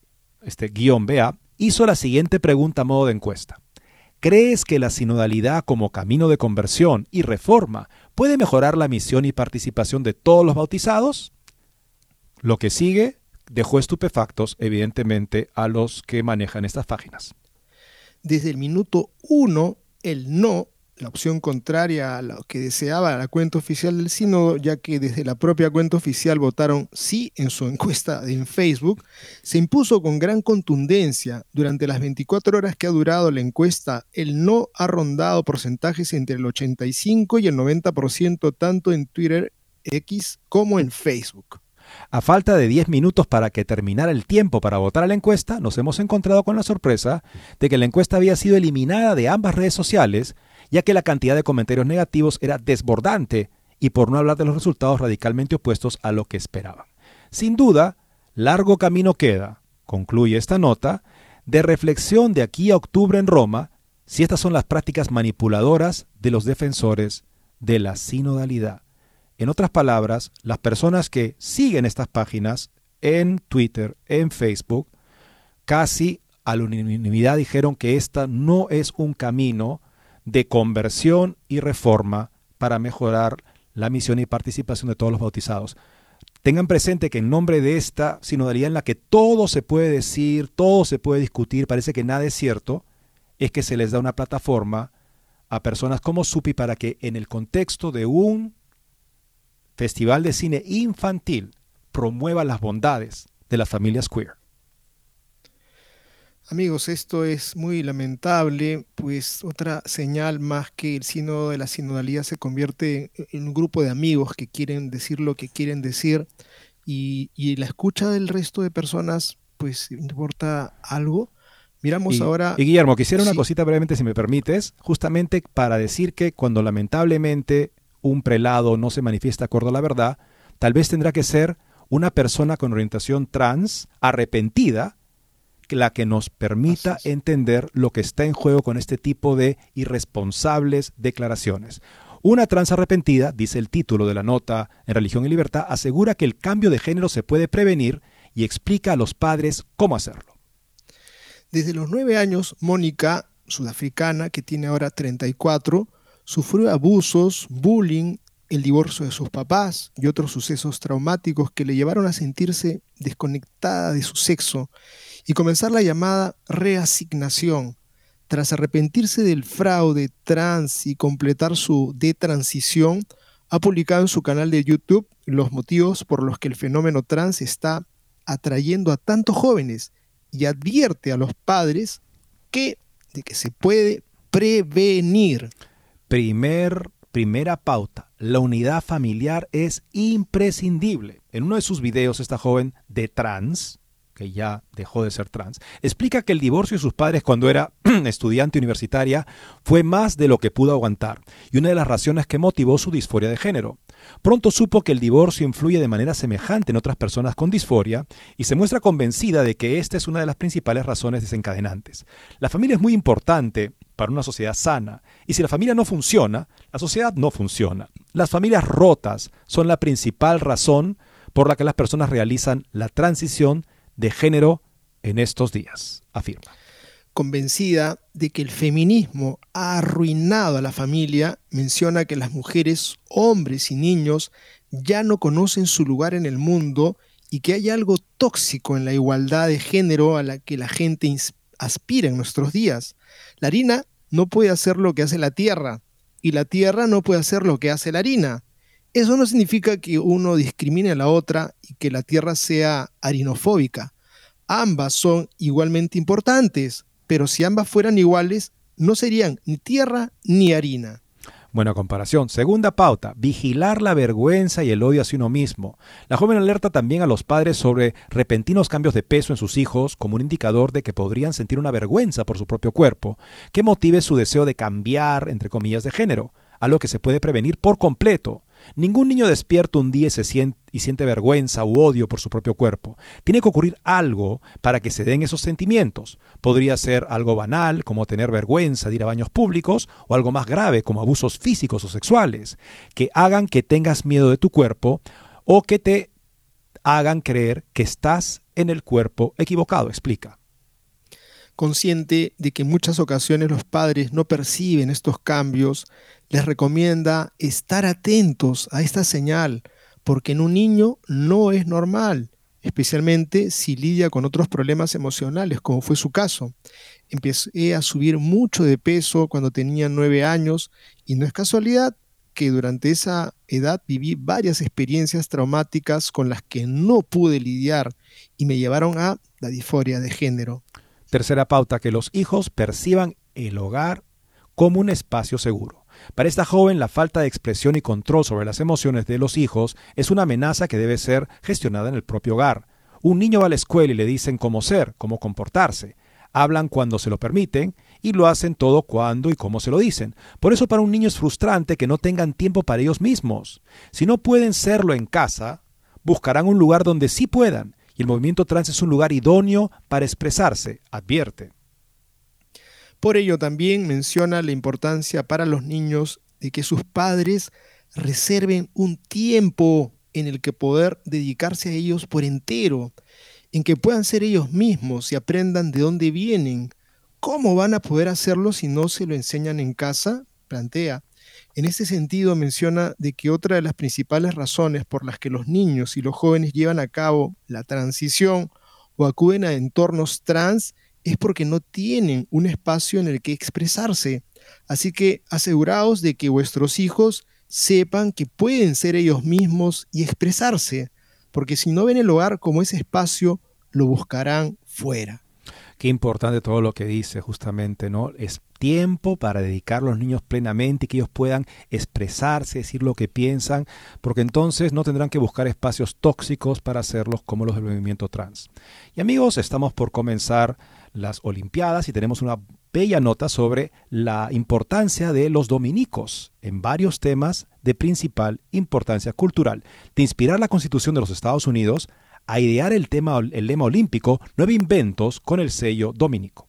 _BA, hizo la siguiente pregunta a modo de encuesta. ¿Crees que la sinodalidad como camino de conversión y reforma puede mejorar la misión y participación de todos los bautizados? Lo que sigue dejó estupefactos, evidentemente, a los que manejan estas páginas. Desde el minuto 1, el no, la opción contraria a lo que deseaba la cuenta oficial del Sínodo, ya que desde la propia cuenta oficial votaron sí en su encuesta en Facebook, se impuso con gran contundencia. Durante las 24 horas que ha durado la encuesta, el no ha rondado porcentajes entre el 85 y el 90%, tanto en Twitter, X, como en Facebook. A falta de 10 minutos para que terminara el tiempo para votar a la encuesta, nos hemos encontrado con la sorpresa de que la encuesta había sido eliminada de ambas redes sociales, ya que la cantidad de comentarios negativos era desbordante y por no hablar de los resultados radicalmente opuestos a lo que esperaban. Sin duda, largo camino queda, concluye esta nota, de reflexión de aquí a octubre en Roma si estas son las prácticas manipuladoras de los defensores de la sinodalidad. En otras palabras, las personas que siguen estas páginas en Twitter, en Facebook, casi a la unanimidad dijeron que esta no es un camino de conversión y reforma para mejorar la misión y participación de todos los bautizados. Tengan presente que en nombre de esta sinodalidad en la que todo se puede decir, todo se puede discutir, parece que nada es cierto, es que se les da una plataforma a personas como Supi para que en el contexto de un festival de cine infantil promueva las bondades de las familias queer. Amigos, esto es muy lamentable, pues otra señal más que el sínodo de la sinodalidad se convierte en un grupo de amigos que quieren decir lo que quieren decir y la escucha del resto de personas, pues importa algo. Miramos ahora... Y Guillermo, quisiera una sí. cosita brevemente, si me permites, justamente para decir que cuando lamentablemente un prelado no se manifiesta de acuerdo a la verdad, tal vez tendrá que ser una persona con orientación trans arrepentida la que nos permita entender lo que está en juego con este tipo de irresponsables declaraciones. Una trans arrepentida, dice el título de la nota en Religión y Libertad, asegura que el cambio de género se puede prevenir y explica a los padres cómo hacerlo. Desde los 9 años, Mónica, sudafricana, que tiene ahora 34, sufrió abusos, bullying, el divorcio de sus papás y otros sucesos traumáticos que le llevaron a sentirse desconectada de su sexo y comenzar la llamada reasignación. Tras arrepentirse del fraude trans y completar su detransición, ha publicado en su canal de YouTube los motivos por los que el fenómeno trans está atrayendo a tantos jóvenes y advierte a los padres de que se puede prevenir. Primera pauta, la unidad familiar es imprescindible. En uno de sus videos, esta joven de trans, que ya dejó de ser trans, explica que el divorcio de sus padres cuando era estudiante universitaria fue más de lo que pudo aguantar y una de las razones que motivó su disforia de género. Pronto supo que el divorcio influye de manera semejante en otras personas con disforia y se muestra convencida de que esta es una de las principales razones desencadenantes. La familia es muy importante para una sociedad sana y si la familia no funciona, la sociedad no funciona. Las familias rotas son la principal razón por la que las personas realizan la transición de género en estos días, afirma. Convencida de que el feminismo ha arruinado a la familia, menciona que las mujeres, hombres y niños ya no conocen su lugar en el mundo y que hay algo tóxico en la igualdad de género a la que la gente aspira en nuestros días. La harina no puede hacer lo que hace la tierra y la tierra no puede hacer lo que hace la harina. Eso no significa que uno discrimine a la otra y que la tierra sea harinofóbica. Ambas son igualmente importantes, pero si ambas fueran iguales, no serían ni tierra ni harina. Buena comparación. Segunda pauta, vigilar la vergüenza y el odio hacia uno mismo. La joven alerta también a los padres sobre repentinos cambios de peso en sus hijos como un indicador de que podrían sentir una vergüenza por su propio cuerpo, que motive su deseo de cambiar, entre comillas, de género, algo que se puede prevenir por completo. Ningún niño despierta un día y siente vergüenza u odio por su propio cuerpo. Tiene que ocurrir algo para que se den esos sentimientos. Podría ser algo banal, como tener vergüenza de ir a baños públicos, o algo más grave, como abusos físicos o sexuales, que hagan que tengas miedo de tu cuerpo o que te hagan creer que estás en el cuerpo equivocado, explica. Consciente de que en muchas ocasiones los padres no perciben estos cambios, les recomienda estar atentos a esta señal, porque en un niño no es normal, especialmente si lidia con otros problemas emocionales, como fue su caso. Empecé a subir mucho de peso cuando tenía 9 años y no es casualidad que durante esa edad viví varias experiencias traumáticas con las que no pude lidiar y me llevaron a la disforia de género. Tercera pauta, que los hijos perciban el hogar como un espacio seguro. Para esta joven, la falta de expresión y control sobre las emociones de los hijos es una amenaza que debe ser gestionada en el propio hogar. Un niño va a la escuela y le dicen cómo ser, cómo comportarse. Hablan cuando se lo permiten y lo hacen todo cuando y cómo se lo dicen. Por eso para un niño es frustrante que no tengan tiempo para ellos mismos. Si no pueden serlo en casa, buscarán un lugar donde sí puedan. Y y el movimiento trans es un lugar idóneo para expresarse, advierte. Por ello también menciona la importancia para los niños de que sus padres reserven un tiempo en el que poder dedicarse a ellos por entero, en que puedan ser ellos mismos y aprendan de dónde vienen. ¿Cómo van a poder hacerlo si no se lo enseñan en casa? Plantea. En este sentido menciona de que otra de las principales razones por las que los niños y los jóvenes llevan a cabo la transición o acuden a entornos trans es porque no tienen un espacio en el que expresarse. Así que aseguraos de que vuestros hijos sepan que pueden ser ellos mismos y expresarse, porque si no ven el hogar como ese espacio, lo buscarán fuera. Qué importante todo lo que dice justamente, ¿no? Es tiempo para dedicar a los niños plenamente y que ellos puedan expresarse, decir lo que piensan, porque entonces no tendrán que buscar espacios tóxicos para hacerlos como los del movimiento trans. Y amigos, estamos por comenzar las Olimpiadas y tenemos una bella nota sobre la importancia de los dominicos en varios temas de principal importancia cultural, de inspirar la Constitución de los Estados Unidos a idear el lema olímpico 9 inventos con el sello dominico.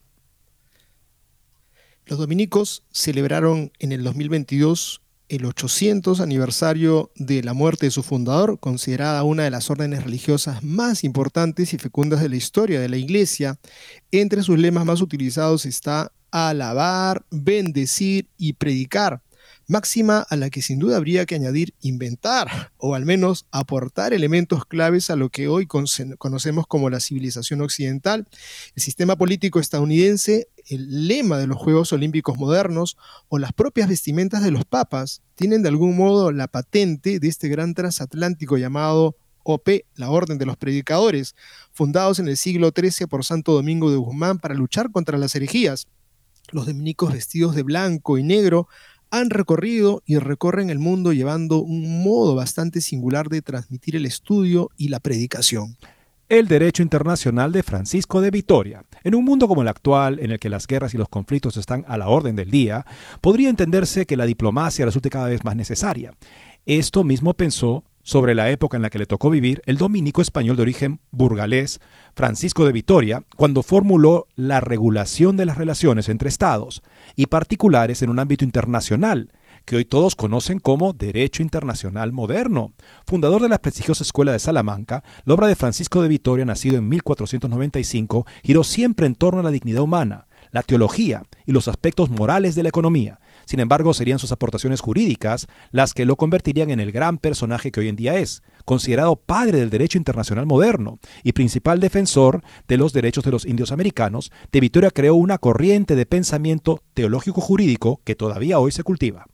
Los dominicos celebraron en el 2022 el 800 aniversario de la muerte de su fundador, considerada una de las órdenes religiosas más importantes y fecundas de la historia de la Iglesia. Entre sus lemas más utilizados está alabar, bendecir y predicar, máxima a la que sin duda habría que añadir inventar, o al menos aportar elementos claves a lo que hoy conocemos como la civilización occidental. El sistema político estadounidense, el lema de los Juegos Olímpicos modernos o las propias vestimentas de los papas tienen de algún modo la patente de este gran transatlántico llamado OP, la Orden de los Predicadores, fundados en el siglo XIII por Santo Domingo de Guzmán para luchar contra las herejías. Los dominicos vestidos de blanco y negro han recorrido y recorren el mundo llevando un modo bastante singular de transmitir el estudio y la predicación. El derecho internacional de Francisco de Vitoria. En un mundo como el actual, en el que las guerras y los conflictos están a la orden del día, podría entenderse que la diplomacia resulte cada vez más necesaria. Esto mismo pensó sobre la época en la que le tocó vivir el dominico español de origen burgalés Francisco de Vitoria, cuando formuló la regulación de las relaciones entre estados y particulares en un ámbito internacional, que hoy todos conocen como Derecho Internacional Moderno. Fundador de la prestigiosa Escuela de Salamanca, la obra de Francisco de Vitoria, nacido en 1495, giró siempre en torno a la dignidad humana, la teología y los aspectos morales de la economía. Sin embargo, serían sus aportaciones jurídicas las que lo convertirían en el gran personaje que hoy en día es, considerado padre del derecho internacional moderno y principal defensor de los derechos de los indios americanos. De Vitoria creó una corriente de pensamiento teológico-jurídico que todavía hoy se cultiva.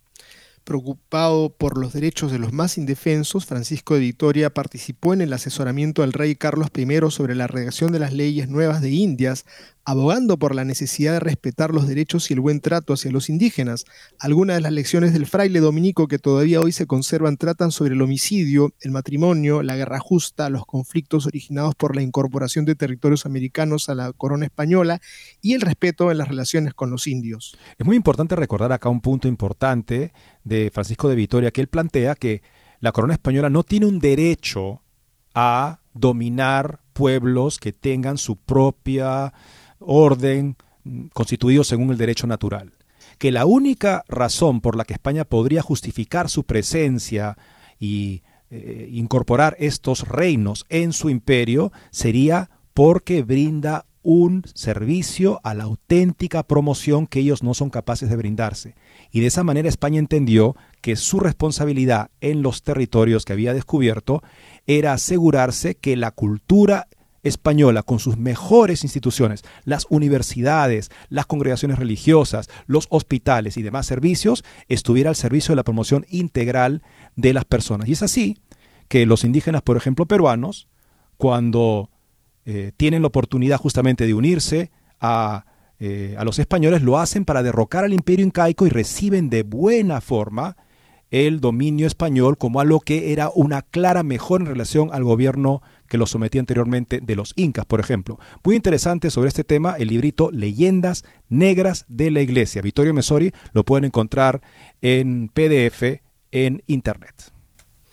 Preocupado por los derechos de los más indefensos, Francisco de Vitoria participó en el asesoramiento del rey Carlos I sobre la redacción de las leyes nuevas de Indias, abogando por la necesidad de respetar los derechos y el buen trato hacia los indígenas. Algunas de las lecciones del fraile dominico que todavía hoy se conservan tratan sobre el homicidio, el matrimonio, la guerra justa, los conflictos originados por la incorporación de territorios americanos a la corona española y el respeto en las relaciones con los indios. Es muy importante recordar acá un punto importante de Francisco de Vitoria, que él plantea que la corona española no tiene un derecho a dominar pueblos que tengan su propia orden constituido según el derecho natural. Que la única razón por la que España podría justificar su presencia y incorporar estos reinos en su imperio sería porque brinda un servicio a la auténtica promoción que ellos no son capaces de brindarse. Y de esa manera España entendió que su responsabilidad en los territorios que había descubierto era asegurarse que la cultura española, con sus mejores instituciones, las universidades, las congregaciones religiosas, los hospitales y demás servicios, estuviera al servicio de la promoción integral de las personas. Y es así que los indígenas, por ejemplo, peruanos, cuando tienen la oportunidad justamente de unirse a los españoles, lo hacen para derrocar al imperio incaico y reciben de buena forma el dominio español como algo que era una clara mejora en relación al gobierno que los sometía anteriormente de los incas, por ejemplo. Muy interesante sobre este tema el librito Leyendas Negras de la Iglesia. Vittorio Messori lo pueden encontrar en PDF en internet.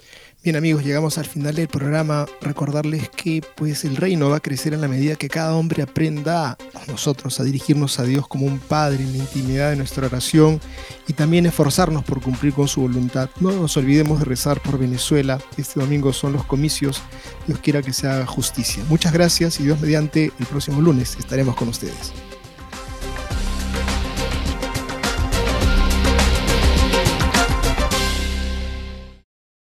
Bien, amigos, llegamos al final del programa. Recordarles que pues el reino va a crecer en la medida que cada hombre aprenda nosotros a dirigirnos a Dios como un padre en la intimidad de nuestra oración y también esforzarnos por cumplir con su voluntad. No nos olvidemos de rezar por Venezuela. Este domingo son los comicios. Dios quiera que se haga justicia. Muchas gracias y Dios mediante el próximo lunes estaremos con ustedes.